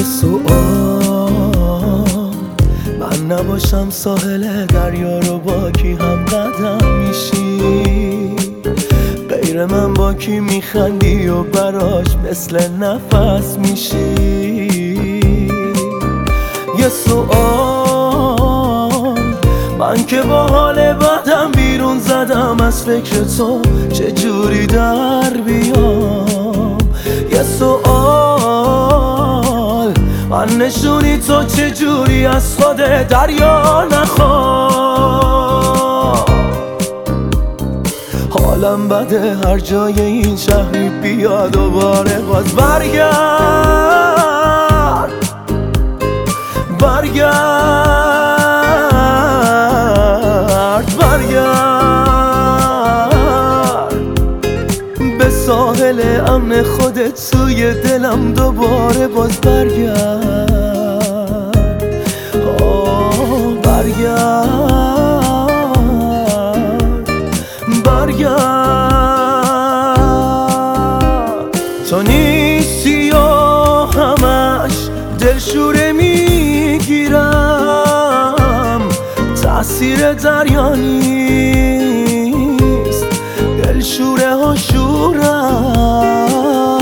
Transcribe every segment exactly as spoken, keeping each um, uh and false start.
یه سوال، من نباشم ساحل دریا رو با کی هم قدم میشی؟ غیر من با کی میخندی و براش مثل نفس میشی؟ یه سوال، من که با حال بدم بیرون زدم از فکر تو چجوری در بیام؟ یه سوال، من نشونی تو چجوری از خود دریا نخواه. حالم بده هر جای این شهری بیا دوباره باز برگرد برگرد برگرد به ساحل امن خودت، توی دلم دوباره باز برگرد. آه برگرد برگرد. تو نیستی و همش دلشوره میگیرم، تأثیر دریا نیست، دلشوره ها شورم.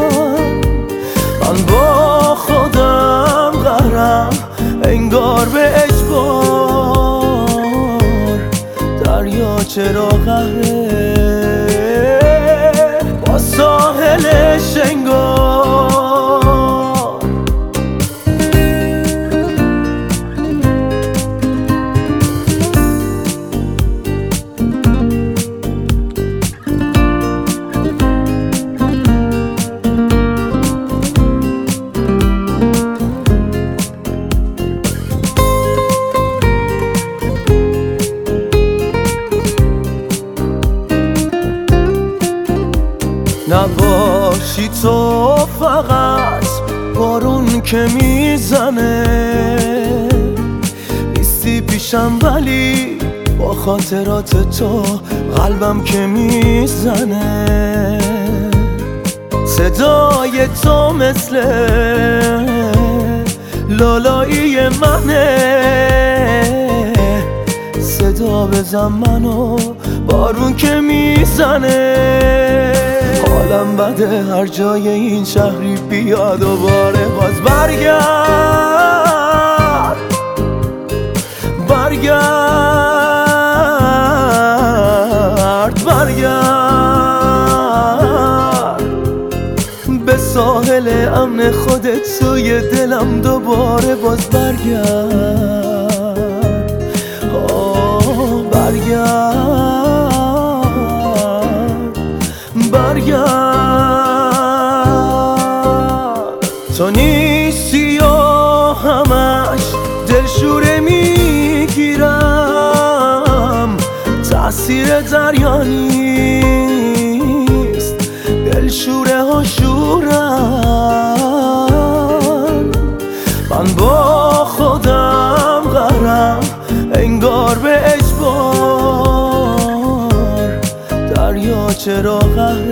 من با خودم قهرم انگار به اجبار، دریا چرا قهره با ساحلش انگار. نباشی تو فقط بارون که میزنه، نیستی پیشم ولی با خاطرات تو قلبم که میزنه. صدای تو مثل لالایی منه، صدا بزن منو بارون که میزنه. حالم بده هر جای این شهری بیا دوباره باز برگرد برگرد برگرد به ساحل امن خودت، توی دلم دوباره باز برگرد. آه برگرد برگرد. تو نیستی و همش دلشوره میگیرم، تأثیر دریا نیست، دلشوره ها شورم. من با خودم قهرم انگار به اجبار، دریا چرا قهره